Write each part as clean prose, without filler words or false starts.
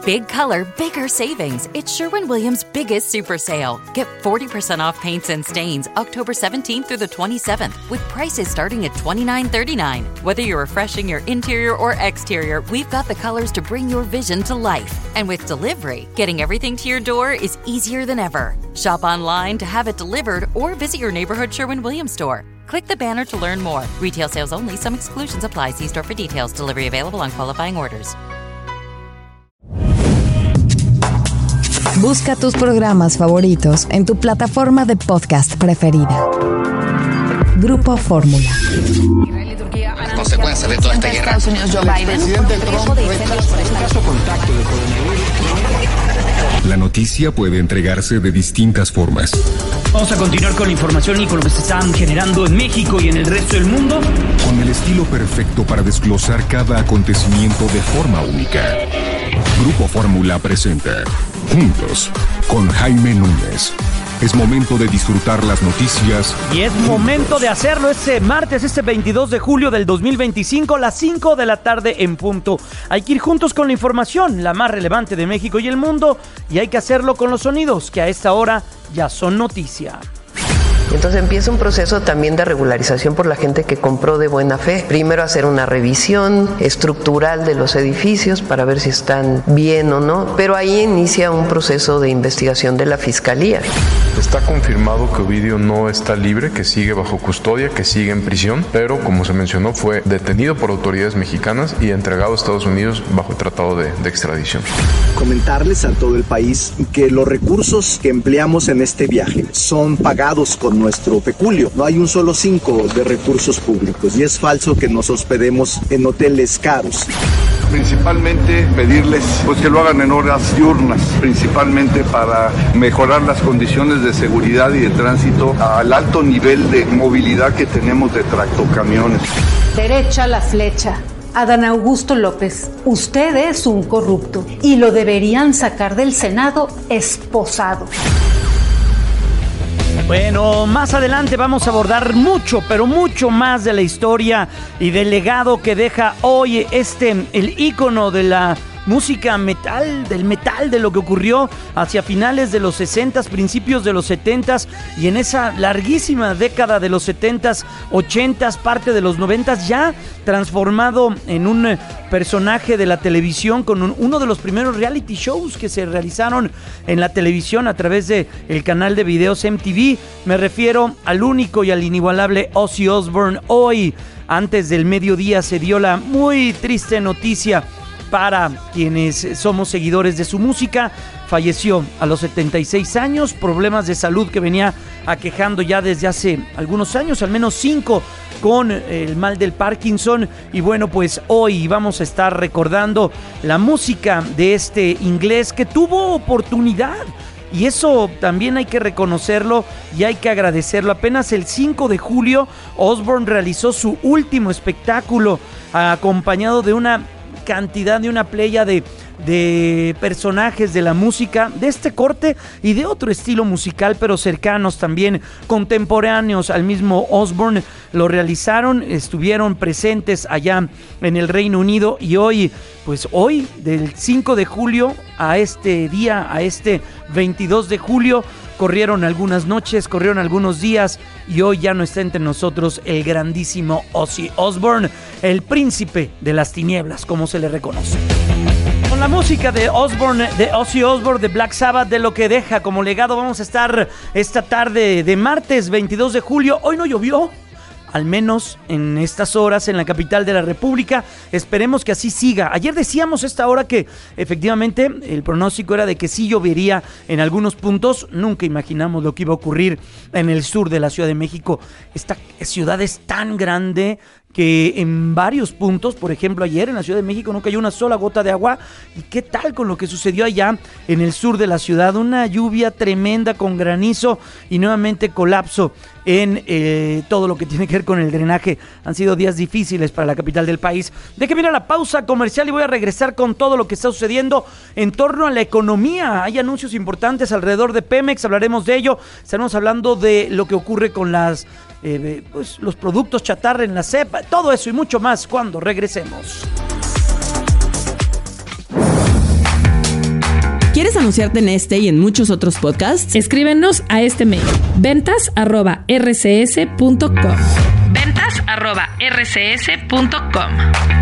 Big color, bigger savings. It's Sherwin-Williams' biggest super sale. Get 40% off paints and stains October 17th through the 27th with prices starting at $29.39. Whether you're refreshing your interior or exterior, we've got the colors to bring your vision to life. And with delivery, getting everything to your door is easier than ever. Shop online to have it delivered or visit your neighborhood Sherwin-Williams store. Click the banner to learn more. Retail sales only. Some exclusions apply. See store for details. Delivery available on qualifying orders. Busca tus programas favoritos en tu plataforma de podcast preferida. Grupo Fórmula. Las consecuencias de toda esta guerra. Estados Unidos, Joe Biden. Presidente Trump un caso contacto de coronavirus. La noticia puede entregarse de distintas formas. Vamos a continuar con la información y con lo que se están generando en México y en el resto del mundo. Con el estilo perfecto para desglosar cada acontecimiento de forma única. Grupo Fórmula presenta Juntos con Jaime Núñez. Es momento de disfrutar las noticias. Y es momento de hacerlo este martes, este 22 de julio del 2025, las 5 de la tarde en punto. Hay que ir juntos con la información, la más relevante de México y el mundo, y hay que hacerlo con los sonidos, que a esta hora ya son noticia. Entonces empieza un proceso también de regularización por la gente que compró de buena fe. Primero hacer una revisión estructural de los edificios para ver si están bien o no, pero ahí inicia un proceso de investigación de la Fiscalía. Está confirmado que Ovidio no está libre, que sigue bajo custodia, que sigue en prisión, pero como se mencionó fue detenido por autoridades mexicanas y entregado a Estados Unidos bajo el tratado de extradición. Comentarles a todo el país que los recursos que empleamos en este viaje son pagados con nuestro peculio. No hay un solo 5 de recursos públicos y es falso que nos hospedemos en hoteles caros. Principalmente pedirles que lo hagan en horas diurnas, principalmente para mejorar las condiciones de seguridad y de tránsito al alto nivel de movilidad que tenemos de tractocamiones. Derecha la flecha. Adán Augusto López, usted es un corrupto y lo deberían sacar del Senado esposado. Bueno, más adelante vamos a abordar mucho, pero mucho más de la historia y del legado que deja hoy el ícono de la música metal, de lo que ocurrió hacia finales de los 60s, principios de los 70s y en esa larguísima década de los 70s, 80s, parte de los 90s, ya transformado en un personaje de la televisión con uno de los primeros reality shows que se realizaron en la televisión a través de el canal de videos MTV. Me refiero al único y al inigualable Ozzy Osbourne. Hoy, antes del mediodía, se dio la muy triste noticia para quienes somos seguidores de su música. Falleció a los 76 años, problemas de salud que venía aquejando ya desde hace algunos años, al menos 5, con el mal del Parkinson. Y bueno, pues hoy vamos a estar recordando la música de este inglés que tuvo oportunidad. Y eso también hay que reconocerlo y hay que agradecerlo. Apenas el 5 de julio, Osbourne realizó su último espectáculo, acompañado de una cantidad, de una playa de personajes de la música de este corte y de otro estilo musical, pero cercanos también, contemporáneos al mismo Osbourne. Lo realizaron, estuvieron presentes allá en el Reino Unido y hoy, del 5 de julio a este día, a este 22 de julio, corrieron algunas noches, corrieron algunos días y hoy ya no está entre nosotros el grandísimo Ozzy Osbourne, el príncipe de las tinieblas, como se le reconoce. Con la música de Ozzy Osbourne, de Black Sabbath, de lo que deja como legado, vamos a estar esta tarde de martes 22 de julio. Hoy no llovió, al menos en estas horas en la capital de la República. Esperemos que así siga. Ayer decíamos a esta hora que efectivamente el pronóstico era de que sí llovería en algunos puntos. Nunca imaginamos lo que iba a ocurrir en el sur de la Ciudad de México. Esta ciudad es tan grande que en varios puntos, por ejemplo ayer en la Ciudad de México no cayó una sola gota de agua. ¿Y qué tal con lo que sucedió allá en el sur de la ciudad? Una lluvia tremenda con granizo y nuevamente colapso en todo lo que tiene que ver con el drenaje. Han sido días difíciles para la capital del país. Déjeme ir a la pausa comercial y voy a regresar con todo lo que está sucediendo en torno a la economía. Hay anuncios importantes alrededor de Pemex, hablaremos de ello. Estaremos hablando de lo que ocurre con los productos chatarra en la CEP, todo eso y mucho más cuando regresemos. anunciarte en este y en muchos otros podcasts? Escríbenos a este mail: ventas@rcs.com. ventas@rcs.com.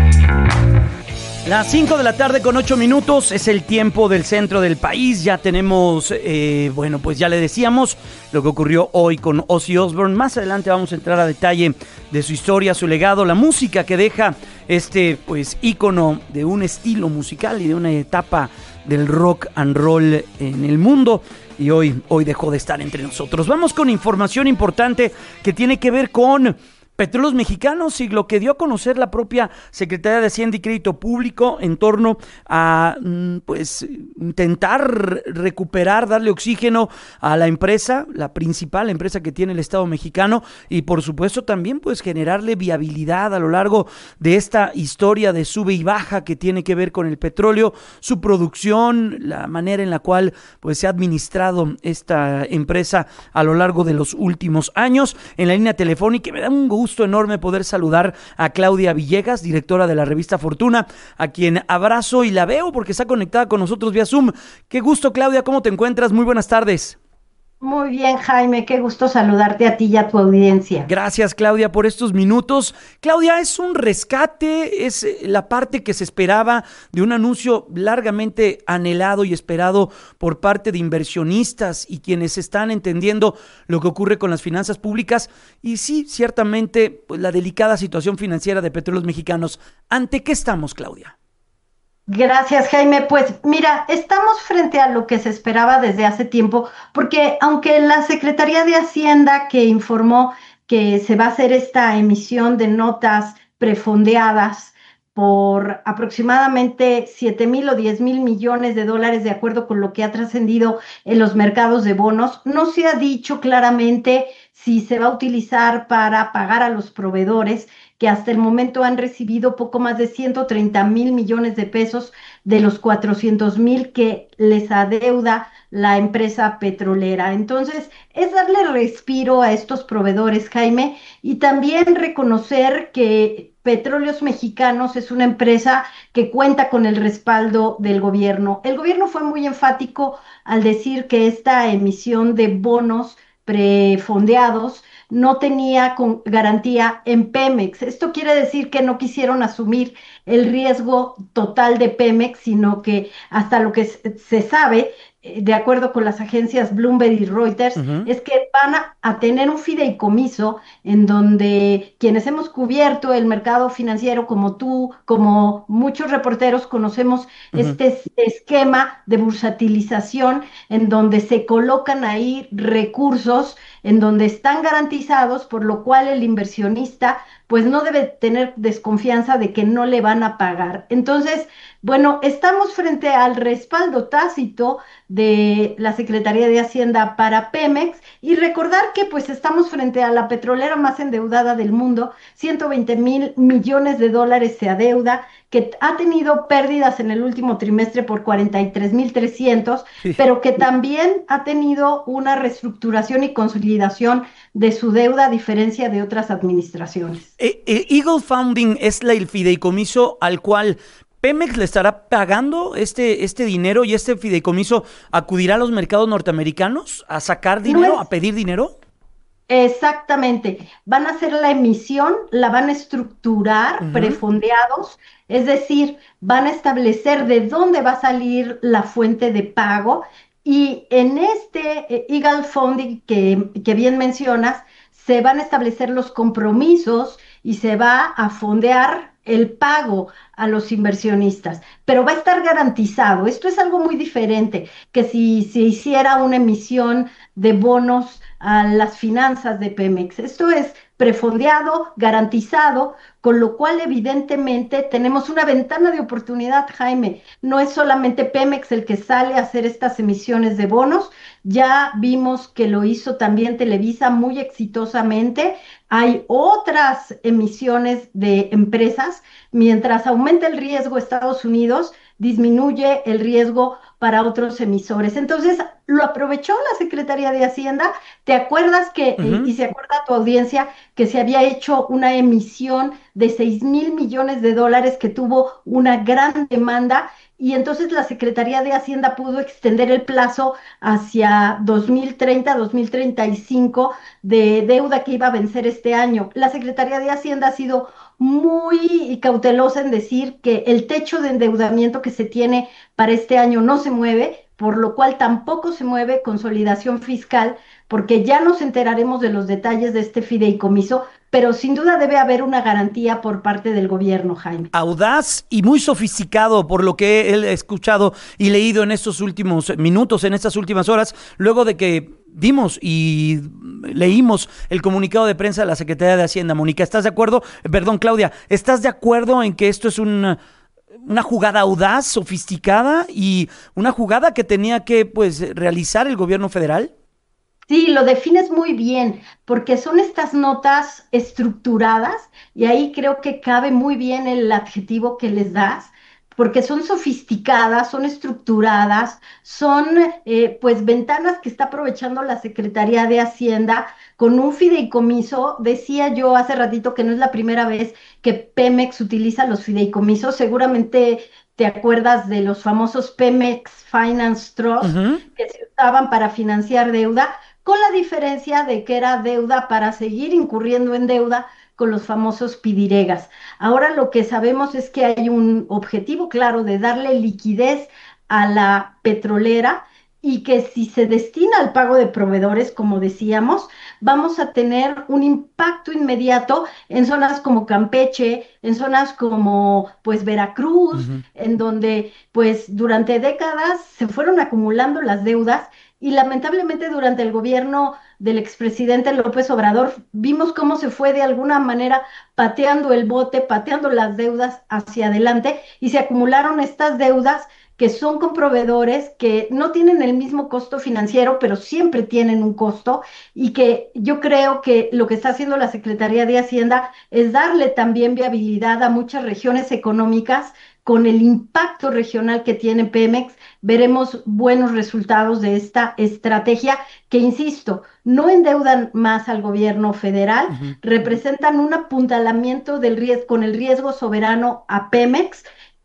Las 5 de la tarde con 8 minutos es el tiempo del centro del país. Ya tenemos, pues ya le decíamos lo que ocurrió hoy con Ozzy Osbourne. Más adelante vamos a entrar a detalle de su historia, su legado, la música que deja ícono de un estilo musical y de una etapa del rock and roll en el mundo. Y hoy dejó de estar entre nosotros. Vamos con información importante que tiene que ver con Petróleos Mexicanos y lo que dio a conocer la propia Secretaría de Hacienda y Crédito Público en torno a intentar recuperar, darle oxígeno a la empresa, la principal empresa que tiene el Estado mexicano, y por supuesto también generarle viabilidad a lo largo de esta historia de sube y baja que tiene que ver con el petróleo, su producción, la manera en la cual se ha administrado esta empresa a lo largo de los últimos años. En la línea telefónica me da un gusto enorme poder saludar a Claudia Villegas, directora de la revista Fortuna, a quien abrazo y la veo porque está conectada con nosotros vía Zoom. Qué gusto, Claudia, ¿cómo te encuentras? Muy buenas tardes. Muy bien, Jaime, qué gusto saludarte a ti y a tu audiencia. Gracias, Claudia, por estos minutos. Claudia, es un rescate, es la parte que se esperaba de un anuncio largamente anhelado y esperado por parte de inversionistas y quienes están entendiendo lo que ocurre con las finanzas públicas. Y sí, ciertamente, la delicada situación financiera de Petróleos Mexicanos. ¿Ante qué estamos, Claudia? Gracias, Jaime. Pues mira, estamos frente a lo que se esperaba desde hace tiempo, porque aunque la Secretaría de Hacienda, que informó que se va a hacer esta emisión de notas prefondeadas por aproximadamente 7,000 o 10,000 millones de dólares, de acuerdo con lo que ha trascendido en los mercados de bonos, no se ha dicho claramente si se va a utilizar para pagar a los proveedores, que hasta el momento han recibido poco más de 130,000 millones de pesos de los 400,000 que les adeuda la empresa petrolera. Entonces, es darle respiro a estos proveedores, Jaime, y también reconocer que Petróleos Mexicanos es una empresa que cuenta con el respaldo del gobierno. El gobierno fue muy enfático al decir que esta emisión de bonos prefondeados no tenía garantía en Pemex. Esto quiere decir que no quisieron asumir el riesgo total de Pemex, sino que hasta lo que se sabe, de acuerdo con las agencias Bloomberg y Reuters, es que van a tener un fideicomiso en donde quienes hemos cubierto el mercado financiero, como tú, como muchos reporteros, conocemos este esquema de bursatilización en donde se colocan ahí recursos en donde están garantizados, por lo cual el inversionista pues no debe tener desconfianza de que no le van a pagar. Entonces, bueno, estamos frente al respaldo tácito de la Secretaría de Hacienda para Pemex, y recordar que pues estamos frente a la petrolera más endeudada del mundo. 120,000 millones de dólares se adeuda, que ha tenido pérdidas en el último trimestre por 43,300, pero que también ha tenido una reestructuración y consolidación de su deuda, a diferencia de otras administraciones. Eagle Funding es el fideicomiso al cual Pemex le estará pagando este dinero, y este fideicomiso acudirá a los mercados norteamericanos a sacar dinero, a pedir dinero. Exactamente, van a hacer la emisión, la van a estructurar prefondeados, es decir, van a establecer de dónde va a salir la fuente de pago, y en este Eagle Funding que bien mencionas, se van a establecer los compromisos y se va a fondear el pago a los inversionistas, pero va a estar garantizado. Esto es algo muy diferente que si se hiciera una emisión de bonos a las finanzas de Pemex. Esto es prefondeado, garantizado, con lo cual evidentemente tenemos una ventana de oportunidad, Jaime. No es solamente Pemex el que sale a hacer estas emisiones de bonos, ya vimos que lo hizo también Televisa muy exitosamente. Hay otras emisiones de empresas. Mientras aumenta el riesgo Estados Unidos, disminuye el riesgo para otros emisores. Entonces, lo aprovechó la Secretaría de Hacienda. ¿Te acuerdas que, y se acuerda tu audiencia, que se había hecho una emisión de 6,000 millones de dólares que tuvo una gran demanda? y entonces la Secretaría de Hacienda pudo extender el plazo hacia 2030, 2035 de deuda que iba a vencer este año. La Secretaría de Hacienda ha sido muy cautelosa en decir que el techo de endeudamiento que se tiene para este año no se mueve, por lo cual tampoco se mueve consolidación fiscal, porque ya nos enteraremos de los detalles de este fideicomiso, pero sin duda debe haber una garantía por parte del gobierno, Jaime. Audaz y muy sofisticado por lo que he escuchado y leído en estos últimos minutos, en estas últimas horas, luego de que vimos y leímos el comunicado de prensa de la Secretaría de Hacienda. Mónica, ¿estás de acuerdo? Perdón, Claudia, ¿estás de acuerdo en que esto es una jugada audaz, sofisticada y una jugada que tenía que realizar el gobierno federal? Sí, lo defines muy bien, porque son estas notas estructuradas y ahí creo que cabe muy bien el adjetivo que les das, porque son sofisticadas, son estructuradas, son ventanas que está aprovechando la Secretaría de Hacienda con un fideicomiso. Decía yo hace ratito que no es la primera vez que Pemex utiliza los fideicomisos, seguramente te acuerdas de los famosos Pemex Finance Trust que se usaban para financiar deuda, con la diferencia de que era deuda para seguir incurriendo en deuda con los famosos pidiregas. Ahora lo que sabemos es que hay un objetivo claro de darle liquidez a la petrolera y que si se destina al pago de proveedores, como decíamos, vamos a tener un impacto inmediato en zonas como Campeche, en zonas como Veracruz, en donde durante décadas se fueron acumulando las deudas. Y lamentablemente durante el gobierno del expresidente López Obrador vimos cómo se fue de alguna manera pateando el bote, pateando las deudas hacia adelante y se acumularon estas deudas que son con proveedores que no tienen el mismo costo financiero, pero siempre tienen un costo y que yo creo que lo que está haciendo la Secretaría de Hacienda es darle también viabilidad a muchas regiones económicas. Con el impacto regional que tiene Pemex, veremos buenos resultados de esta estrategia que, insisto, no endeudan más al gobierno federal, representan un apuntalamiento del riesgo, con el riesgo soberano a Pemex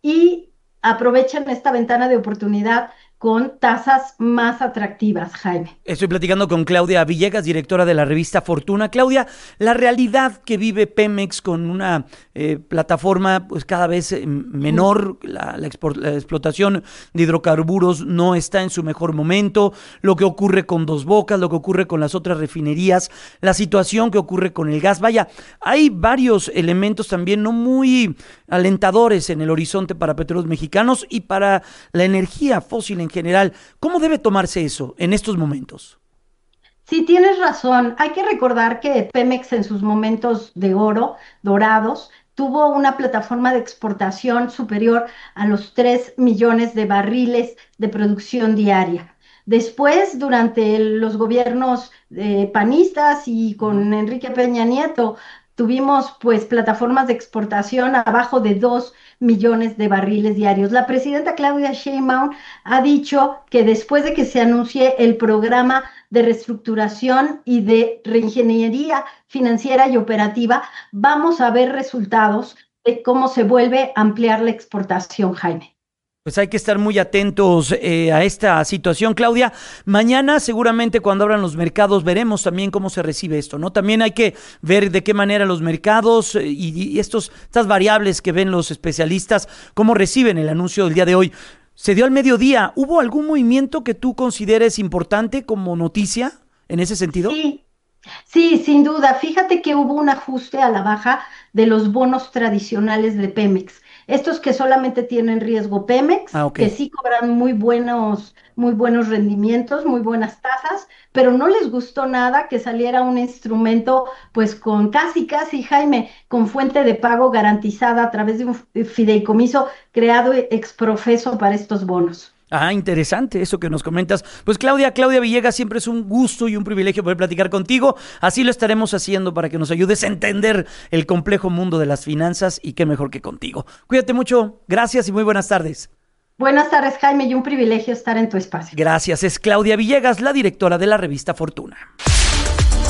y aprovechan esta ventana de oportunidad con tasas más atractivas, Jaime. Estoy platicando con Claudia Villegas, directora de la revista Fortuna. Claudia, la realidad que vive Pemex con una plataforma cada vez menor, la explotación de hidrocarburos no está en su mejor momento, lo que ocurre con Dos Bocas, lo que ocurre con las otras refinerías, la situación que ocurre con el gas. Vaya, hay varios elementos también no muy alentadores en el horizonte para Petróleos Mexicanos y para la energía fósil en general. ¿Cómo debe tomarse eso en estos momentos? Sí, tienes razón. Hay que recordar que Pemex en sus momentos de oro, dorados, tuvo una plataforma de exportación superior a los 3 millones de barriles de producción diaria. Después, durante los gobiernos panistas y con Enrique Peña Nieto, tuvimos plataformas de exportación abajo de 2 millones de barriles diarios. La presidenta Claudia Sheinbaum ha dicho que después de que se anuncie el programa de reestructuración y de reingeniería financiera y operativa, vamos a ver resultados de cómo se vuelve a ampliar la exportación, Jaime. Pues hay que estar muy atentos a esta situación, Claudia. Mañana seguramente cuando abran los mercados veremos también cómo se recibe esto, ¿no? También hay que ver de qué manera los mercados y estas variables que ven los especialistas, cómo reciben el anuncio del día de hoy. Se dio al mediodía. ¿Hubo algún movimiento que tú consideres importante como noticia en ese sentido? Sí, sin duda. Fíjate que hubo un ajuste a la baja de los bonos tradicionales de Pemex. Estos que solamente tienen riesgo Pemex, que sí cobran muy buenos rendimientos, muy buenas tasas, pero no les gustó nada que saliera un instrumento con casi, Jaime, con fuente de pago garantizada a través de un fideicomiso creado exprofeso para estos bonos. Interesante eso que nos comentas. Pues Claudia Villegas, siempre es un gusto y un privilegio poder platicar contigo. Así lo estaremos haciendo para que nos ayudes a entender el complejo mundo de las finanzas y qué mejor que contigo. Cuídate mucho, gracias y muy buenas tardes. Buenas tardes, Jaime, y un privilegio estar en tu espacio. Gracias, es Claudia Villegas, la directora de la revista Fortuna.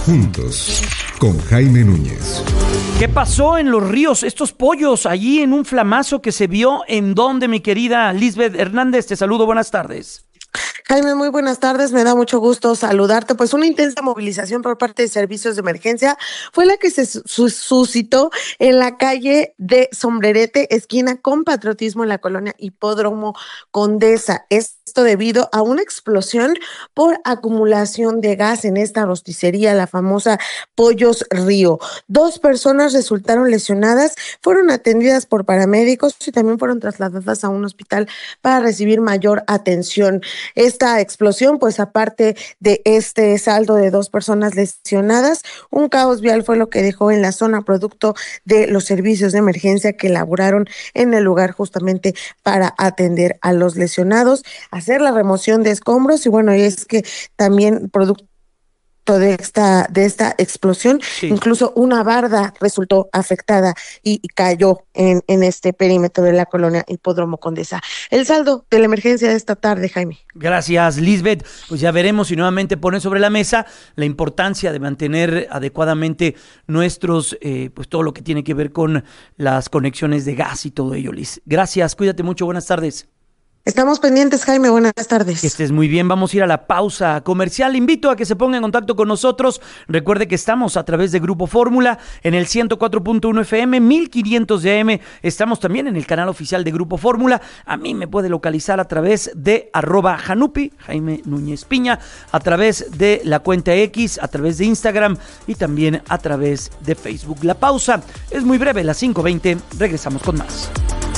Juntos, con Jaime Núñez. ¿Qué pasó en Los Ríos? Estos pollos allí en un flamazo que se vio en donde, mi querida Lisbeth Hernández. Te saludo, buenas tardes. Jaime, muy buenas tardes, me da mucho gusto saludarte. Pues una intensa movilización por parte de servicios de emergencia fue la que se suscitó en la calle de Sombrerete, esquina con Patriotismo, en la colonia Hipódromo Condesa. Esto debido a una explosión por acumulación de gas en esta rosticería, la famosa Pollos Río. 2 personas resultaron lesionadas, fueron atendidas por paramédicos y también fueron trasladadas a un hospital para recibir mayor atención. Esta explosión, pues aparte de este saldo de 2 personas lesionadas, un caos vial fue lo que dejó en la zona, producto de los servicios de emergencia que elaboraron en el lugar justamente para atender a los lesionados, hacer la remoción de escombros y bueno, y es que también producto de esta explosión, sí, incluso una barda resultó afectada y cayó en este perímetro de la colonia Hipódromo Condesa. El saldo de la emergencia de esta tarde, Jaime. Gracias, Lisbeth. Pues ya veremos si nuevamente ponen sobre la mesa la importancia de mantener adecuadamente nuestros, pues todo lo que tiene que ver con las conexiones de gas y todo ello, Liz. Gracias, cuídate mucho, buenas tardes. Estamos pendientes, Jaime, buenas tardes. Que estés muy bien, vamos a ir a la pausa comercial. Invito a que se ponga en contacto con nosotros. Recuerde que estamos a través de Grupo Fórmula en el 104.1 FM, 1500 de AM. Estamos también en el canal oficial de Grupo Fórmula. A mí me puede localizar a través de @Janupi, Jaime Núñez Piña, a través de la cuenta X, a través de Instagram y también a través de Facebook. La pausa es muy breve, las 5:20. Regresamos con más.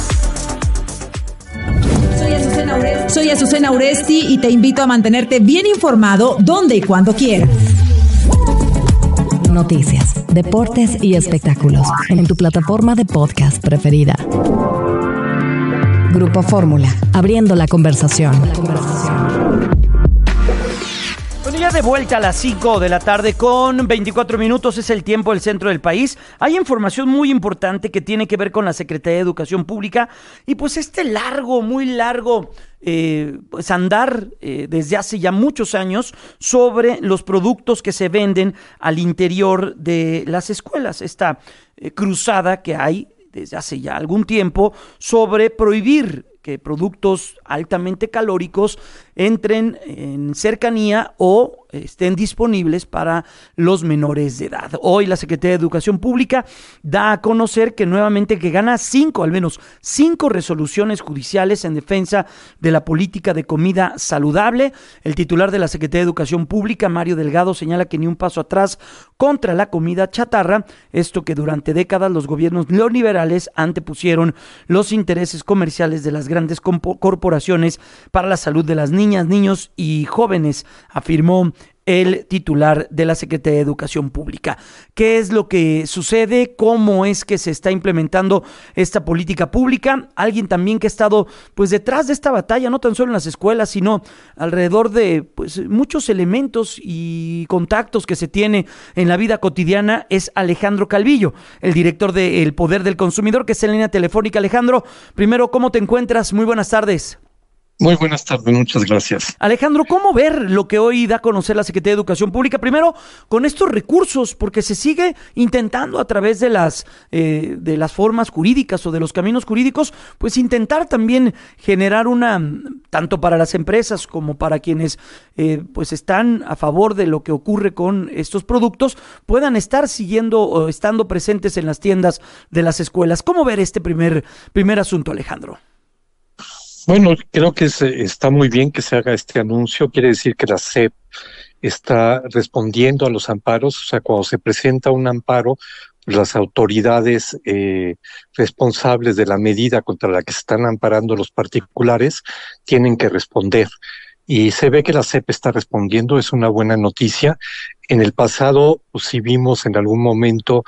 Soy Azucena Uresti y te invito a mantenerte bien informado donde y cuando quieras. Noticias, deportes y espectáculos en tu plataforma de podcast preferida. Grupo Fórmula, abriendo la conversación. Bueno, ya de vuelta a las 5 de la tarde con 24 minutos, es el tiempo del centro del país. Hay información muy importante que tiene que ver con la Secretaría de Educación Pública y pues muy largo pues andar desde hace ya muchos años sobre los productos que se venden al interior de las escuelas. Esta cruzada que hay desde hace ya algún tiempo sobre prohibir que productos altamente calóricos entren en cercanía o estén disponibles para los menores de edad. Hoy la Secretaría de Educación Pública da a conocer que nuevamente gana al menos 5 resoluciones judiciales en defensa de la política de comida saludable. El titular de la Secretaría de Educación Pública, Mario Delgado, señala que ni un paso atrás contra la comida chatarra, esto que durante décadas los gobiernos neoliberales antepusieron los intereses comerciales de las grandes corporaciones para la salud de las niñas, niños y jóvenes, afirmó el titular de la Secretaría de Educación Pública. ¿Qué es lo que sucede? ¿Cómo es que se está implementando esta política pública? Alguien también que ha estado pues detrás de esta batalla, no tan solo en las escuelas, sino alrededor de pues muchos elementos y contactos que se tiene en la vida cotidiana, es Alejandro Calvillo, el director de El Poder del Consumidor, que es en línea telefónica. Alejandro, primero, ¿cómo te encuentras? Muy buenas tardes. Muy buenas tardes, muchas gracias. Alejandro, ¿cómo ver lo que hoy da a conocer la Secretaría de Educación Pública? Primero, con estos recursos, porque se sigue intentando a través de las formas jurídicas o de los caminos jurídicos, pues intentar también generar tanto para las empresas como para quienes pues están a favor de lo que ocurre con estos productos, puedan estar siguiendo o estando presentes en las tiendas de las escuelas. ¿Cómo ver este primer asunto, Alejandro? Bueno, creo que está muy bien que se haga este anuncio. Quiere decir que la SEP está respondiendo a los amparos. O sea, cuando se presenta un amparo, las autoridades responsables de la medida contra la que se están amparando los particulares tienen que responder. Y se ve que la SEP está respondiendo, es una buena noticia. En el pasado, pues, sí vimos en algún momento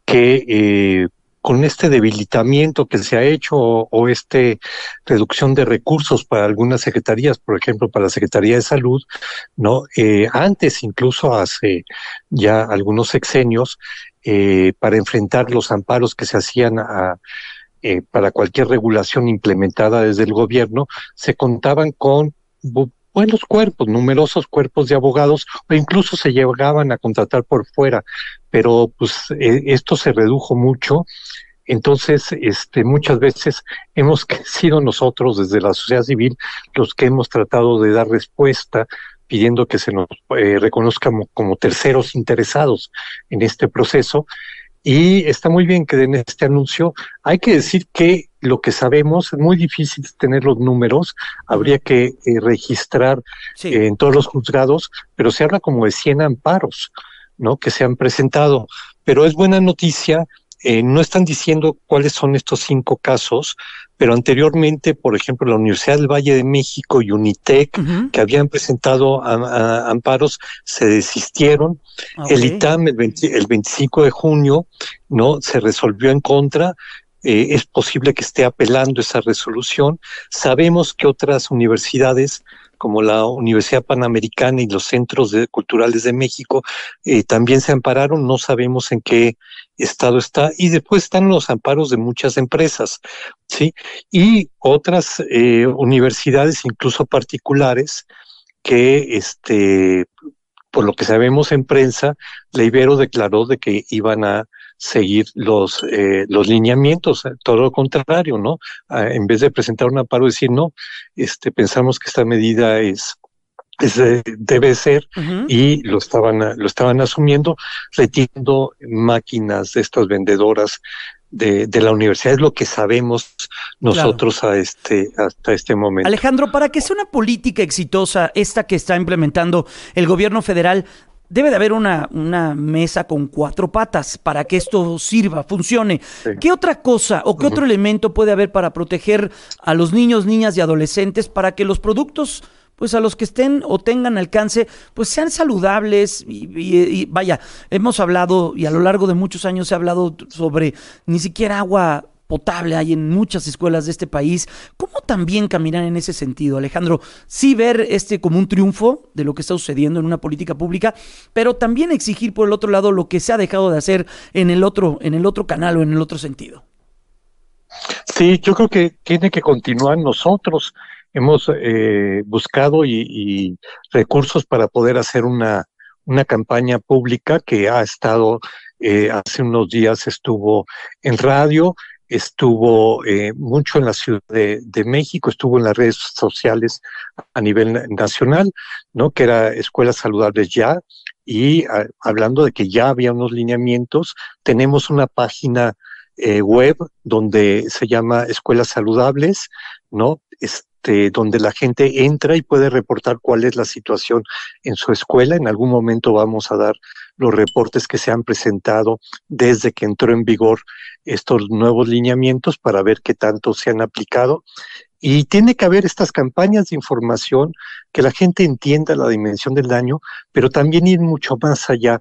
que con este debilitamiento que se ha hecho o reducción de recursos para algunas secretarías, por ejemplo, para la Secretaría de Salud, ¿no? Antes, incluso hace ya algunos sexenios, para enfrentar los amparos que se hacían para cualquier regulación implementada desde el gobierno, se contaban con buenos cuerpos, numerosos cuerpos de abogados, o incluso se llegaban a contratar por fuera, pero pues esto se redujo mucho. Entonces, muchas veces hemos sido nosotros desde la sociedad civil los que hemos tratado de dar respuesta, pidiendo que se nos reconozca como terceros interesados en este proceso. Y está muy bien que den este anuncio. Hay que decir que lo que sabemos es muy difícil tener los números, habría que registrar en todos los juzgados, pero se habla como de 100 amparos, ¿no?, que se han presentado. Pero es buena noticia. No están diciendo cuáles son estos 5 casos, pero anteriormente, por ejemplo, la Universidad del Valle de México y Unitec, que habían presentado amparos, se desistieron. Okay. El ITAM, el 25 de junio, ¿no?, se resolvió en contra. Es posible que esté apelando esa resolución. Sabemos que otras universidades, como la Universidad Panamericana y los Centros Culturales de México, también se ampararon. No sabemos en qué estado está. Y después están los amparos de muchas empresas, ¿sí? Y otras universidades, incluso particulares, que por lo que sabemos en prensa, la Ibero declaró de que iban a seguir los lineamientos, todo lo contrario, ¿no? En vez de presentar un amparo, decir no, pensamos que esta medida debe ser, y lo estaban asumiendo, retirando máquinas de estas vendedoras de la universidad. Es lo que sabemos nosotros, claro, hasta este momento. Alejandro, para que sea una política exitosa esta que está implementando el gobierno federal, debe de haber una mesa con 4 patas para que esto sirva, funcione. Sí. ¿Qué otra cosa o qué otro elemento puede haber para proteger a los niños, niñas y adolescentes para que los productos, pues a los que estén o tengan alcance, pues sean saludables? Y vaya, hemos hablado, y a lo largo de muchos años se ha hablado sobre ni siquiera agua potable hay en muchas escuelas de este país. ¿Cómo también caminar en ese sentido, Alejandro? Sí ver como un triunfo de lo que está sucediendo en una política pública, pero también exigir por el otro lado lo que se ha dejado de hacer en el otro canal o en el otro sentido. Sí, yo creo que tiene que continuar. Nosotros hemos buscado y recursos para poder hacer una campaña pública que ha estado, hace unos días estuvo en radio, estuvo mucho en la Ciudad de México, estuvo en las redes sociales a nivel nacional, ¿no?, que era Escuelas Saludables Ya, y hablando de que ya había unos lineamientos. Tenemos una página web donde se llama Escuelas Saludables, ¿no?, donde la gente entra y puede reportar cuál es la situación en su escuela. En algún momento vamos a dar los reportes que se han presentado desde que entró en vigor estos nuevos lineamientos para ver qué tanto se han aplicado. Y tiene que haber estas campañas de información, que la gente entienda la dimensión del daño, pero también ir mucho más allá.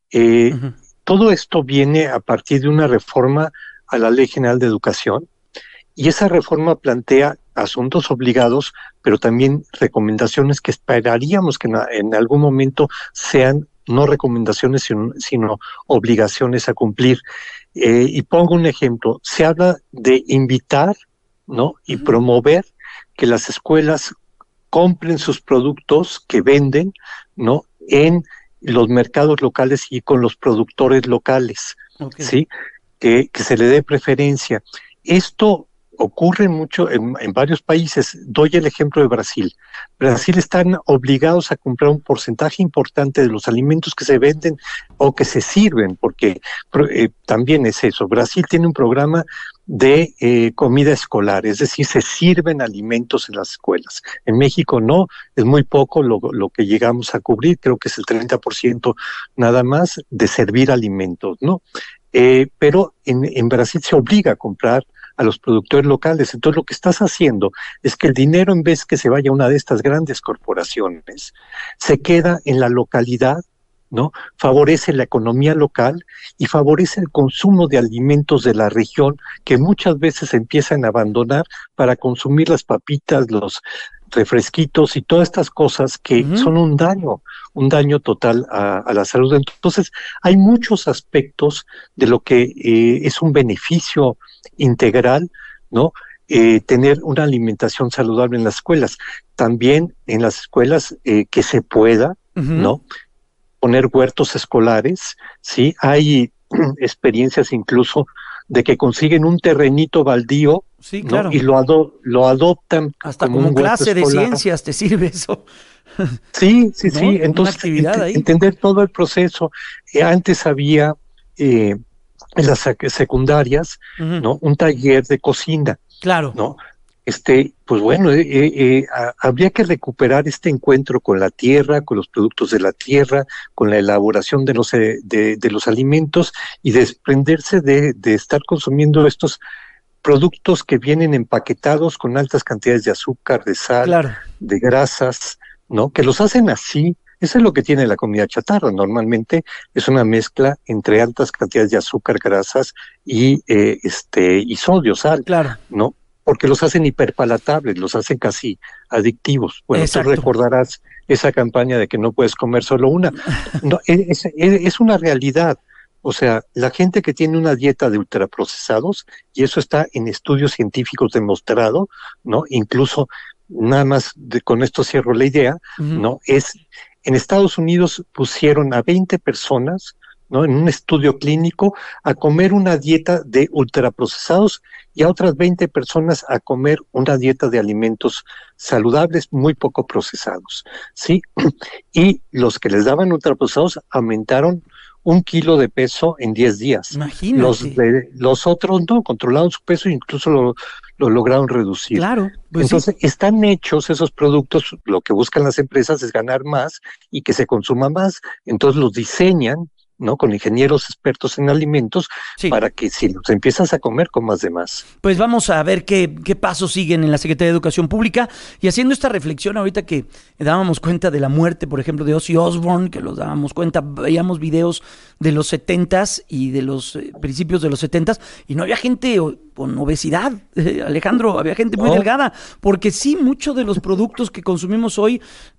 Todo esto viene a partir de una reforma a la Ley General de Educación, y esa reforma plantea asuntos obligados, pero también recomendaciones que esperaríamos que en algún momento sean no recomendaciones, sino obligaciones a cumplir. Y pongo un ejemplo. Se habla de invitar, ¿no?, y promover que las escuelas compren sus productos que venden, ¿no?, en los mercados locales y con los productores locales, okay, ¿sí? Que se le dé preferencia. Esto ocurre mucho en varios países. Doy el ejemplo de Brasil. Brasil están obligados a comprar un porcentaje importante de los alimentos que se venden o que se sirven, porque también es eso. Brasil tiene un programa de comida escolar, es decir, se sirven alimentos en las escuelas. En México no, es muy poco lo que llegamos a cubrir, creo que es el 30% nada más de servir alimentos, ¿no? Pero en Brasil se obliga a comprar a los productores locales. Entonces lo que estás haciendo es que el dinero, en vez que se vaya a una de estas grandes corporaciones, se queda en la localidad, ¿no? Favorece la economía local y favorece el consumo de alimentos de la región, que muchas veces empiezan a abandonar para consumir las papitas, los refresquitos y todas estas cosas que son un daño total a la salud. Entonces hay muchos aspectos de lo que es un beneficio integral, ¿no? Tener una alimentación saludable en las escuelas. también en las escuelas que se pueda, ¿no? Poner huertos escolares, ¿sí? Hay experiencias incluso de que consiguen un terrenito baldío, sí, ¿no? claro. Y lo adoptan hasta como como un clase huerto de escolar. ciencias te sirve eso. Sí, sí, ¿No? sí. Una Entonces, actividad ahí. entender todo el proceso. Antes había en las secundarias, ¿no? Un taller de cocina, Claro. ¿no? Pues bueno, habría que recuperar este encuentro con la tierra, con los productos de la tierra, con la elaboración de los alimentos y desprenderse de estar consumiendo estos productos que vienen empaquetados con altas cantidades de azúcar, de sal, Claro. de grasas, ¿no? Que los hacen así. Eso es lo que tiene la comida chatarra. Normalmente es una mezcla entre altas cantidades de azúcar, grasas y sodio, sal, claro, ¿no? Porque los hacen hiperpalatables, los hacen casi adictivos. Bueno, Exacto. tú recordarás esa campaña de que no puedes comer solo una. No, es una realidad. O sea, la gente que tiene una dieta de ultraprocesados, y eso está en estudios científicos demostrado, ¿no? Incluso, nada más con esto cierro la idea, ¿no? En Estados Unidos pusieron a 20 personas, ¿no? En un estudio clínico a comer una dieta de ultraprocesados y a otras 20 personas a comer una dieta de alimentos saludables muy poco procesados, ¿sí? Y los que les daban ultraprocesados aumentaron 1 kilo de peso en 10 días. Imagínate. Los otros no, controlaron su peso e incluso lo lograron reducir. Claro. Pues entonces, sí. están hechos esos productos, lo que buscan las empresas es ganar más y que se consuma más. Entonces los diseñan, ¿no? Con ingenieros expertos en alimentos, para que si los empiezas a comer, comas de más. Pues vamos a ver qué pasos siguen en la Secretaría de Educación Pública. Y haciendo esta reflexión ahorita que dábamos cuenta de la muerte, por ejemplo, de Ozzy Osbourne, que los dábamos cuenta, veíamos videos de los 70s y de los principios de los 70s, y no había gente con obesidad, Alejandro, había gente muy delgada, porque sí, muchos de los productos que consumimos hoy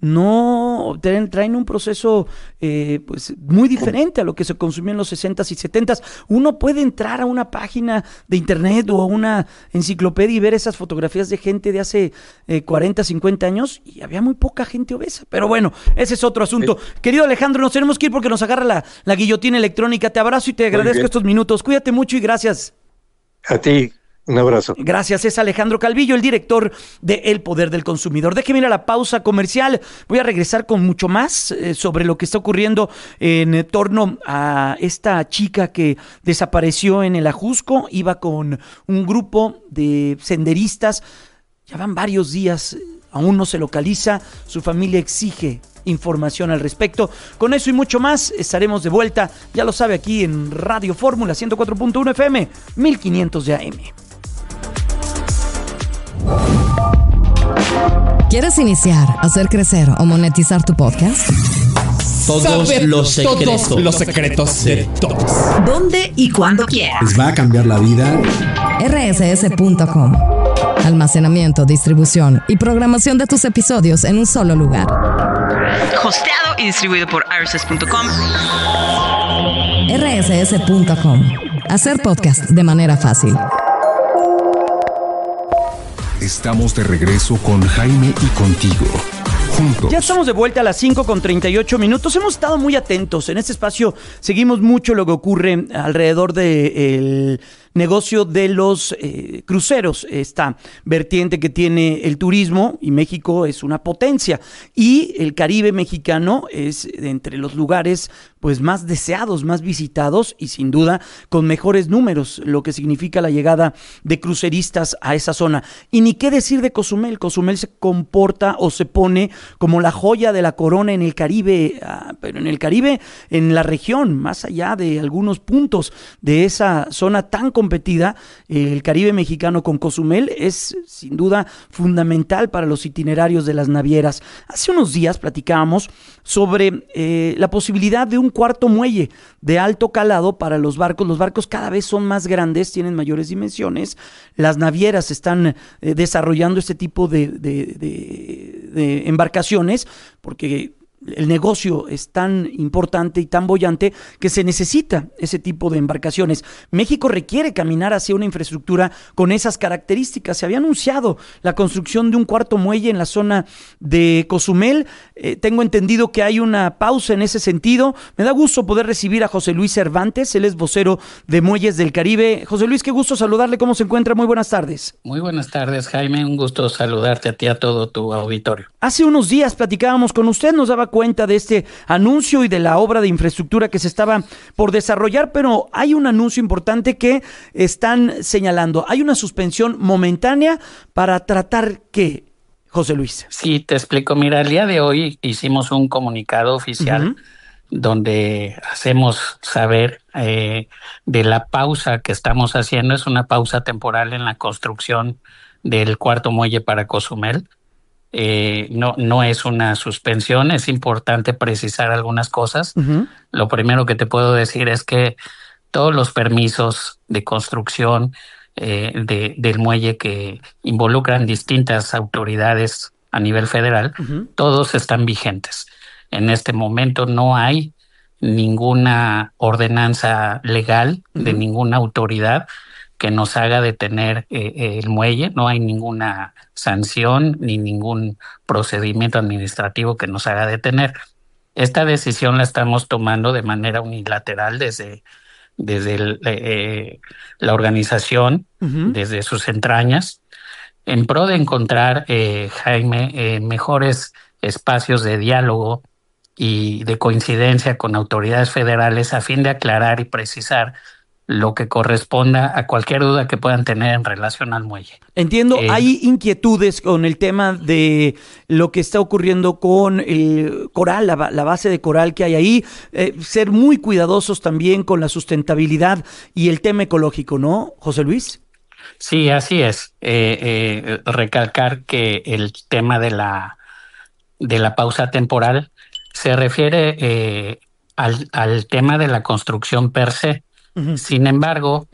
no traen un proceso pues muy diferente a lo que se consumía en los 60s y 70s. Uno puede entrar a una página de internet o a una enciclopedia y ver esas fotografías de gente de hace 40, 50 años y había muy poca gente obesa. Pero bueno, ese es otro asunto. Querido Alejandro, nos tenemos que ir porque nos agarra la guillotina electrónica. Te abrazo y te agradezco estos minutos. Cuídate mucho y gracias. A ti, un abrazo. Gracias, es Alejandro Calvillo, el director de El Poder del Consumidor. Déjeme ir a la pausa comercial. Voy a regresar con mucho más sobre lo que está ocurriendo en torno a esta chica que desapareció en el Ajusco. Iba con un grupo de senderistas. Ya van varios días, aún no se localiza. Su familia exige información al respecto. Con eso y mucho más estaremos de vuelta, ya lo sabe, aquí en Radio Fórmula 104.1 FM, 1500 de AM. ¿Quieres iniciar, hacer crecer o monetizar tu podcast? Todos los secretos de todos. ¿Dónde y cuándo quieras? Les va a cambiar la vida. rss.com. Almacenamiento, distribución y programación de tus episodios en un solo lugar. Hosteado y distribuido por rss.com. rss.com. Hacer podcast de manera fácil. Estamos de regreso con Jaime y contigo. Juntos. Ya estamos de vuelta a las 5:38. Hemos estado muy atentos. En este espacio seguimos mucho lo que ocurre alrededor del negocio de los cruceros, esta vertiente que tiene el turismo, y México es una potencia. Y el Caribe mexicano es entre los lugares pues más deseados, más visitados y sin duda con mejores números, lo que significa la llegada de cruceristas a esa zona. Y ni qué decir de Cozumel. Cozumel se comporta o se pone como la joya de la corona en el Caribe, pero en el Caribe, en la región, más allá de algunos puntos de esa zona tan competida, el Caribe mexicano con Cozumel es sin duda fundamental para los itinerarios de las navieras. Hace unos días platicábamos sobre la posibilidad de un cuarto muelle de alto calado para los barcos. Los barcos cada vez son más grandes, tienen mayores dimensiones. Las navieras están desarrollando este tipo de embarcaciones porque el negocio es tan importante y tan boyante que se necesita ese tipo de embarcaciones. México requiere caminar hacia una infraestructura con esas características. Se había anunciado la construcción de un cuarto muelle en la zona de Cozumel. Tengo entendido que hay una pausa en ese sentido. Me da gusto poder recibir a José Luis Cervantes, él es vocero de Muelles del Caribe. José Luis, qué gusto saludarle. ¿Cómo se encuentra? Muy buenas tardes. Muy buenas tardes, Jaime. Un gusto saludarte a ti y a todo tu auditorio. Hace unos días platicábamos con usted, nos daba cuenta de este anuncio y de la obra de infraestructura que se estaba por desarrollar, pero hay un anuncio importante que están señalando. Hay una suspensión momentánea para tratar ¿qué, José Luis? Sí, te explico. Mira, el día de hoy hicimos un comunicado oficial donde hacemos saber de la pausa que estamos haciendo. Es una pausa temporal en la construcción del cuarto muelle para Cozumel. No es una suspensión, es importante precisar algunas cosas. Lo primero que te puedo decir es que todos los permisos de construcción del muelle que involucran distintas autoridades a nivel federal, todos están vigentes. En este momento no hay ninguna ordenanza legal de ninguna autoridad que nos haga detener el muelle. No hay ninguna sanción ni ningún procedimiento administrativo que nos haga detener. Esta decisión la estamos tomando de manera unilateral desde la organización, desde sus entrañas, en pro de encontrar, Jaime, mejores espacios de diálogo y de coincidencia con autoridades federales a fin de aclarar y precisar lo que corresponda a cualquier duda que puedan tener en relación al muelle. Entiendo, hay inquietudes con el tema de lo que está ocurriendo con el coral, la base de coral que hay ahí, ser muy cuidadosos también con la sustentabilidad y el tema ecológico, ¿no, José Luis? Sí, así es. Recalcar que el tema de la pausa temporal se refiere al tema de la construcción per se. Sin embargo,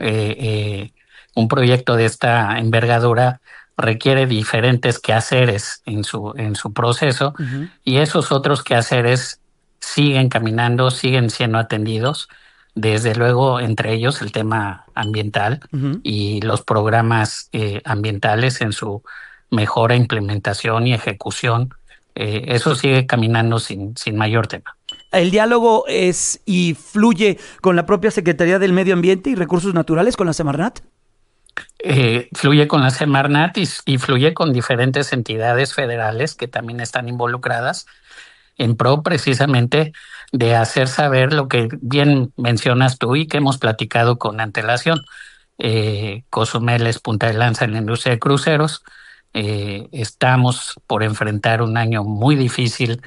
un proyecto de esta envergadura requiere diferentes quehaceres en su proceso, y esos otros quehaceres siguen caminando, siguen siendo atendidos. Desde luego, entre ellos el tema ambiental y los programas ambientales en su mejora, implementación y ejecución. Eso sigue caminando sin mayor tema. ¿El diálogo es y fluye con la propia Secretaría del Medio Ambiente y Recursos Naturales, con la Semarnat? Fluye con la Semarnat y fluye con diferentes entidades federales que también están involucradas en pro precisamente de hacer saber lo que bien mencionas tú y que hemos platicado con antelación. Cozumel es punta de lanza en la industria de cruceros. Estamos por enfrentar un año muy difícil.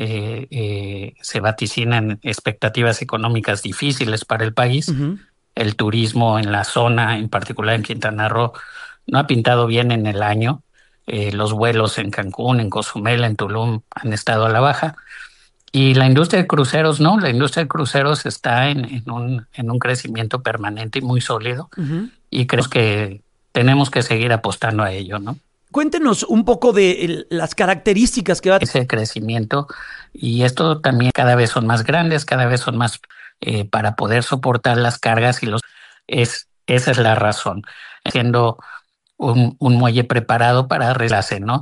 Se vaticinan expectativas económicas difíciles para el país. El turismo en la zona, en particular en Quintana Roo, no ha pintado bien en el año. Los vuelos en Cancún, en Cozumel, en Tulum han estado a la baja. Y la industria de cruceros no, la industria de cruceros está en un crecimiento permanente y muy sólido. Y creo que tenemos que seguir apostando a ello, ¿no? Cuéntenos un poco de las características que va a ese crecimiento, y esto también cada vez son más grandes, cada vez son más para poder soportar las cargas esa es la razón, siendo un muelle preparado para relace, ¿no?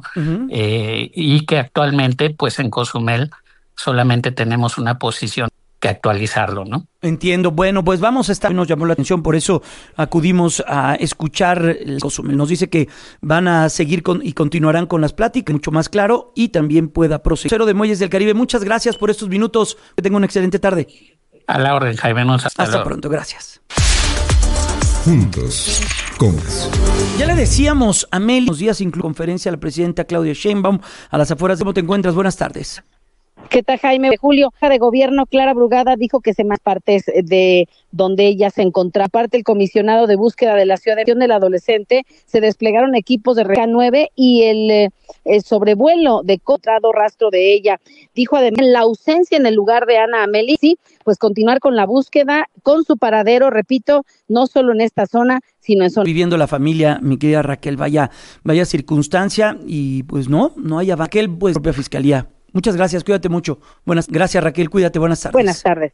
Y que actualmente, pues en Cozumel solamente tenemos una posición que actualizarlo, ¿no? Entiendo. Bueno, pues vamos a estar, nos llamó la atención, por eso acudimos a escuchar el Cozumel. Nos dice que van a seguir y continuarán con las pláticas, mucho más claro, y también pueda proseguir. Cero de Muelles del Caribe, muchas gracias por estos minutos. Que tenga una excelente tarde. A la orden, Jaime. Hasta pronto, gracias. Juntos, con más. Ya le decíamos a Meli, unos días incluye conferencia a la presidenta Claudia Sheinbaum a las afueras. ¿Cómo te encuentras? Buenas tardes. ¿Qué tal, Jaime? Julio, de gobierno Clara Brugada dijo que se más partes de donde ella se encontraba. Aparte, el comisionado de búsqueda de la ciudad del adolescente, se desplegaron equipos de K9 y el sobrevuelo de encontrado rastro de ella. Dijo además la ausencia en el lugar de Ana Amelie, sí, pues continuar con la búsqueda, con su paradero, repito, no solo en esta zona, sino en zona. Viviendo la familia, mi querida Raquel, vaya circunstancia, y pues no hay Raquel, pues propia fiscalía. Muchas gracias, cuídate mucho. Gracias, Raquel, cuídate, buenas tardes. Buenas tardes.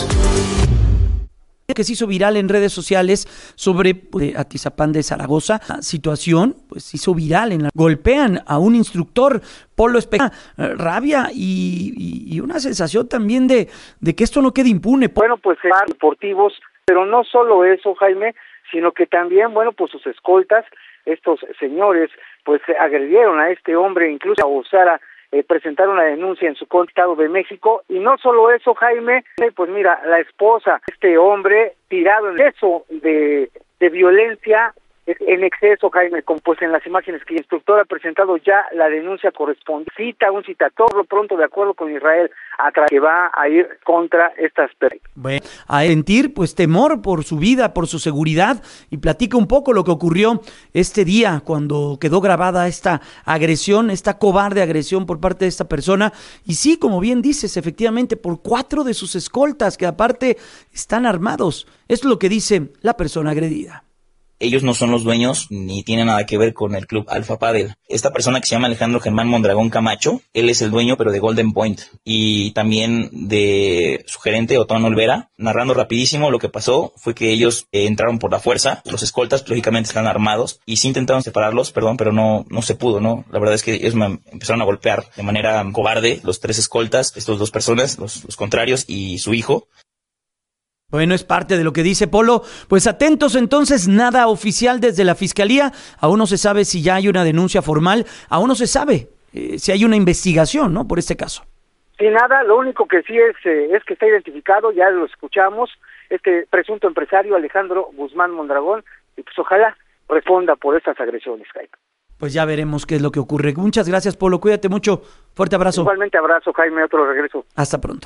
Que se hizo viral en redes sociales sobre Atizapán de Zaragoza. La situación pues se hizo viral. Golpean a un instructor, Polo Espejel. Rabia y una sensación también de que esto no quede impune. Bueno, pues deportivos, pero no solo eso, Jaime, sino que también, bueno, pues sus escoltas, estos señores, pues agredieron a este hombre, incluso a Osara. Presentaron la denuncia en su Estado de México, y no solo eso, Jaime, pues mira, la esposa, este hombre tirado en exceso de violencia, en exceso, Jaime, como pues en las imágenes que el instructor ha presentado ya la denuncia correspondiente, un citatorio pronto de acuerdo con Israel, que va a ir contra estas personas. Bueno, a sentir pues temor por su vida, por su seguridad, y platica un poco lo que ocurrió este día cuando quedó grabada esta agresión, esta cobarde agresión por parte de esta persona, y sí, como bien dices, efectivamente, por 4 de sus escoltas, que aparte están armados. Es lo que dice la persona agredida. Ellos no son los dueños ni tienen nada que ver con el club Alfa Padel. Esta persona que se llama Alejandro Germán Mondragón Camacho, él es el dueño pero de Golden Point, y también de su gerente Otón Olvera. Narrando rapidísimo, lo que pasó fue que ellos entraron por la fuerza. Los escoltas lógicamente están armados y sí intentaron separarlos, pero no se pudo, ¿no? La verdad es que ellos me empezaron a golpear de manera cobarde, los 3 escoltas, estos 2 personas, los contrarios y su hijo. Bueno, es parte de lo que dice Polo. Pues atentos entonces, nada oficial desde la Fiscalía. Aún no se sabe si ya hay una denuncia formal. Aún no se sabe si hay una investigación, ¿no? Por este caso. Sí, nada. Lo único que sí es que está identificado, ya lo escuchamos, este presunto empresario Alejandro Guzmán Mondragón, y pues ojalá responda por estas agresiones, Jaime. Pues ya veremos qué es lo que ocurre. Muchas gracias, Polo. Cuídate mucho. Fuerte abrazo. Igualmente abrazo, Jaime. Otro regreso. Hasta pronto.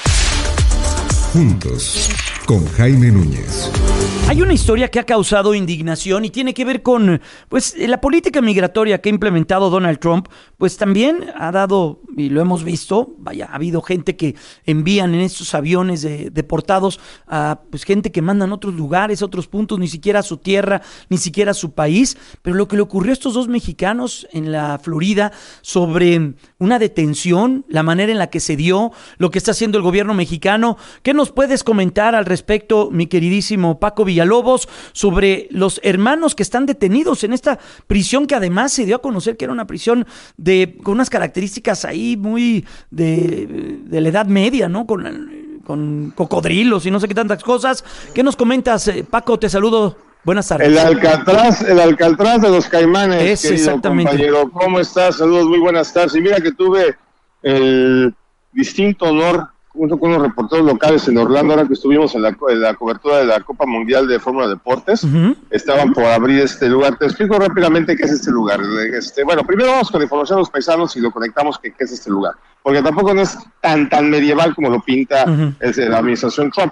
Juntos, con Jaime Núñez. Hay una historia que ha causado indignación y tiene que ver con pues la política migratoria que ha implementado Donald Trump. Pues también ha dado, y lo hemos visto, ha habido gente que envían en estos aviones deportados a pues gente que mandan a otros lugares, a otros puntos, ni siquiera a su tierra, ni siquiera a su país. Pero lo que le ocurrió a estos 2 mexicanos en la Florida sobre una detención, la manera en la que se dio, lo que está haciendo el gobierno mexicano. ¿Qué nos puedes comentar al respecto, mi queridísimo Paco Villalobos, sobre los hermanos que están detenidos en esta prisión que además se dio a conocer que era una prisión con unas características ahí muy de la Edad Media, ¿no? Con cocodrilos y no sé qué tantas cosas? ¿Qué nos comentas, Paco? Te saludo. Buenas tardes. El Alcatraz de los Caimanes, es querido exactamente. Compañero. ¿Cómo estás? Saludos, muy buenas tardes. Y mira que tuve el distinto honor, junto con los reporteros locales en Orlando, ahora que estuvimos en la cobertura de la Copa Mundial de Fórmula Deportes, estaban por abrir este lugar. Te explico rápidamente qué es este lugar. Bueno, primero vamos con la información de los paisanos y lo conectamos qué es este lugar, porque tampoco no es tan medieval como lo pinta la administración Trump.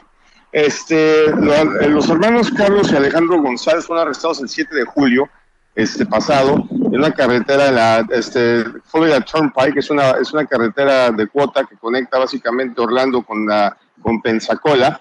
Los hermanos Carlos y Alejandro González fueron arrestados el 7 de julio pasado en una carretera, en la Florida Turnpike, que es una carretera de cuota que conecta básicamente Orlando con Pensacola.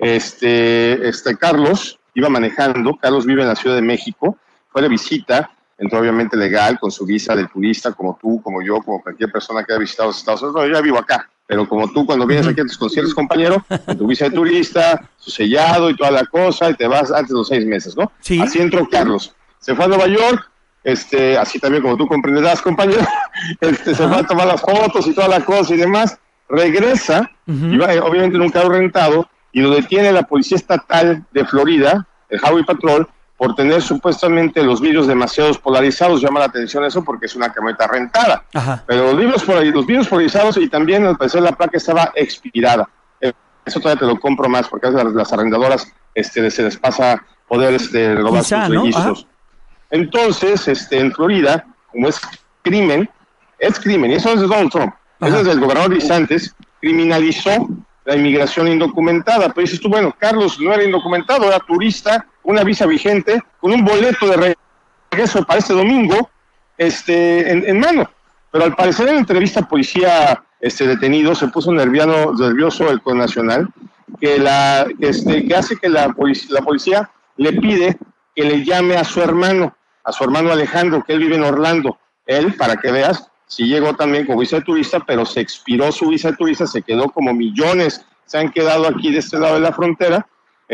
Carlos iba manejando. Carlos vive en la Ciudad de México, fue de visita, entró obviamente legal con su visa de turista, como tú, como yo, como cualquier persona que haya visitado los Estados Unidos. Yo ya vivo acá, pero como tú, cuando vienes aquí a tus conciertos, compañero, con tu visa de turista, su sellado y toda la cosa, y te vas antes de los 6 meses, ¿no? Sí. Así entró Carlos. Se fue a Nueva York, así también como tú comprenderás, compañero, se fue a tomar las fotos y toda la cosa y demás, regresa, iba obviamente en un carro rentado, y lo detiene la Policía Estatal de Florida, el Highway Patrol, por tener supuestamente los vidrios demasiado polarizados. Llama la atención eso porque es una camioneta rentada. Ajá. Pero los vidrios polarizados, y también al parecer la placa estaba expirada. Eso todavía te lo compro más, porque a veces las arrendadoras se les pasa poder robar sus registros. Entonces, en Florida, como es crimen, y eso es de Donald Trump, eso es del gobernador DeSantis, criminalizó la inmigración indocumentada. Pero dices tú, bueno, Carlos no era indocumentado, era turista, una visa vigente, con un boleto de regreso para este domingo, en mano. Pero al parecer en la entrevista a policía detenido se puso nervioso el connacional, que hace que la policía le pide que le llame a su hermano Alejandro, que él vive en Orlando. Él, para que veas, sí llegó también con visa de turista, pero se expiró su visa de turista, se quedó como millones, se han quedado aquí de este lado de la frontera,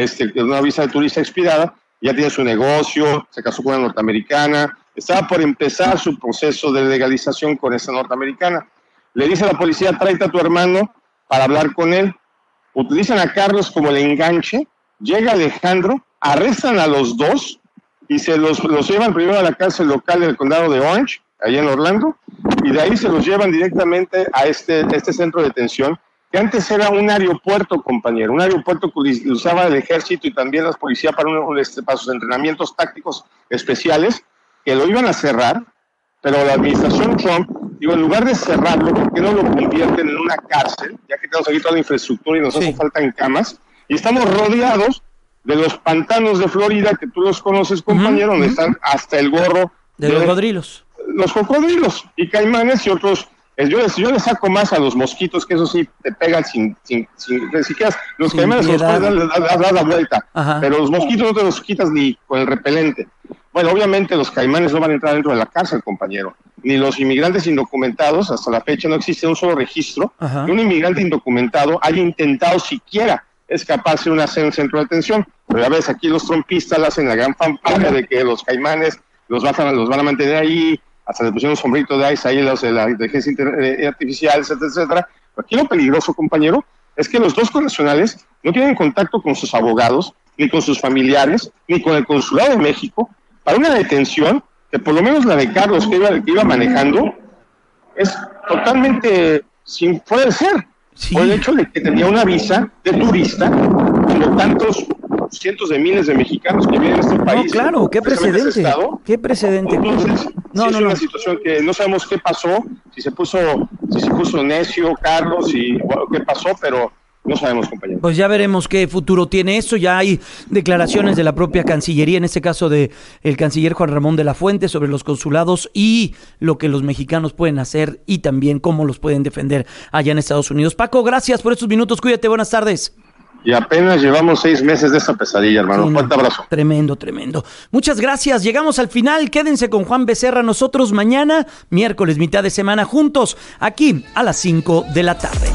una visa de turista expirada, ya tiene su negocio, se casó con una norteamericana, estaba por empezar su proceso de legalización con esa norteamericana. Le dice a la policía, tráete a tu hermano para hablar con él. Utilizan a Carlos como el enganche, llega Alejandro, arrestan a los dos y se los llevan primero a la cárcel local del condado de Orange, allá en Orlando, y de ahí se los llevan directamente a este centro de detención, que antes era un aeropuerto, compañero, un aeropuerto que usaba el ejército y también la policía para sus entrenamientos tácticos especiales, que lo iban a cerrar, pero la administración Trump, en lugar de cerrarlo, ¿por qué no lo convierten en una cárcel? Ya que tenemos aquí toda la infraestructura y nos hace falta en camas, y estamos rodeados de los pantanos de Florida, que tú los conoces, compañero, donde están hasta el gorro de los cocodrilos. Los cocodrilos y caimanes y otros. Yo le saco más a los mosquitos, que eso sí te pegan sin siquiera. Los caimanes los puedes dar la vuelta, pero los mosquitos no te los quitas ni con el repelente. Bueno, obviamente los caimanes no van a entrar dentro de la cárcel, compañero. Ni los inmigrantes indocumentados, hasta la fecha no existe un solo registro que un inmigrante indocumentado haya intentado siquiera escaparse de un centro de detención. Pero ya ves, aquí los trompistas hacen la gran fanfarria de que los caimanes los van a mantener ahí, hasta le pusieron un sombrito de ice ahí, los de la inteligencia artificial, etcétera, etcétera. Pero aquí lo peligroso, compañero, es que los dos connacionales no tienen contacto con sus abogados, ni con sus familiares, ni con el Consulado de México, para una detención que por lo menos la de Carlos que iba manejando es totalmente fuera de ser. Por el hecho de que tenía una visa de turista, como tantos cientos de miles de mexicanos que viven en este país. No, claro, qué precedente. ¿Qué precedente? Entonces, es una situación que no sabemos qué pasó, si se puso necio Carlos y qué pasó, pero no sabemos, compañero. Pues ya veremos qué futuro tiene esto. Ya hay declaraciones de la propia Cancillería, en este caso de el canciller Juan Ramón de la Fuente, sobre los consulados y lo que los mexicanos pueden hacer y también cómo los pueden defender allá en Estados Unidos. Paco, gracias por estos minutos. Cuídate, buenas tardes. Y apenas llevamos 6 meses de esta pesadilla, hermano. Un fuerte abrazo. Tremendo. Muchas gracias. Llegamos al final. Quédense con Juan Becerra. Nosotros mañana, miércoles, mitad de semana, juntos, aquí a las 5 de la tarde.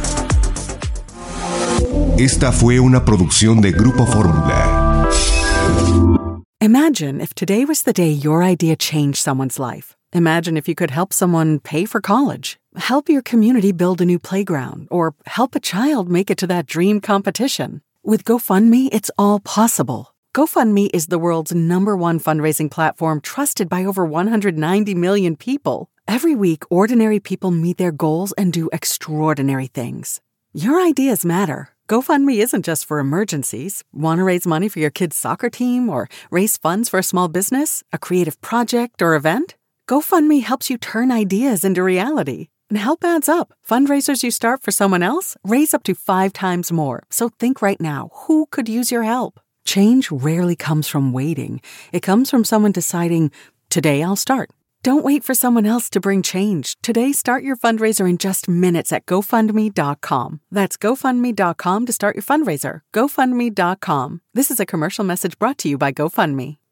Esta fue una producción de Grupo Fórmula. Imagine if today was the day your idea changed someone's life. Imagine if you could help someone pay for college, help your community build a new playground, or help a child make it to that dream competition. With GoFundMe, it's all possible. GoFundMe is the world's #1 fundraising platform trusted by over 190 million people. Every week, ordinary people meet their goals and do extraordinary things. Your ideas matter. GoFundMe isn't just for emergencies. Want to raise money for your kid's soccer team or raise funds for a small business, a creative project, or event? GoFundMe helps you turn ideas into reality. And help adds up. Fundraisers you start for someone else raise up to 5 times more. So think right now, who could use your help? Change rarely comes from waiting. It comes from someone deciding, today I'll start. Don't wait for someone else to bring change. Today, start your fundraiser in just minutes at GoFundMe.com. That's GoFundMe.com to start your fundraiser. GoFundMe.com. This is a commercial message brought to you by GoFundMe.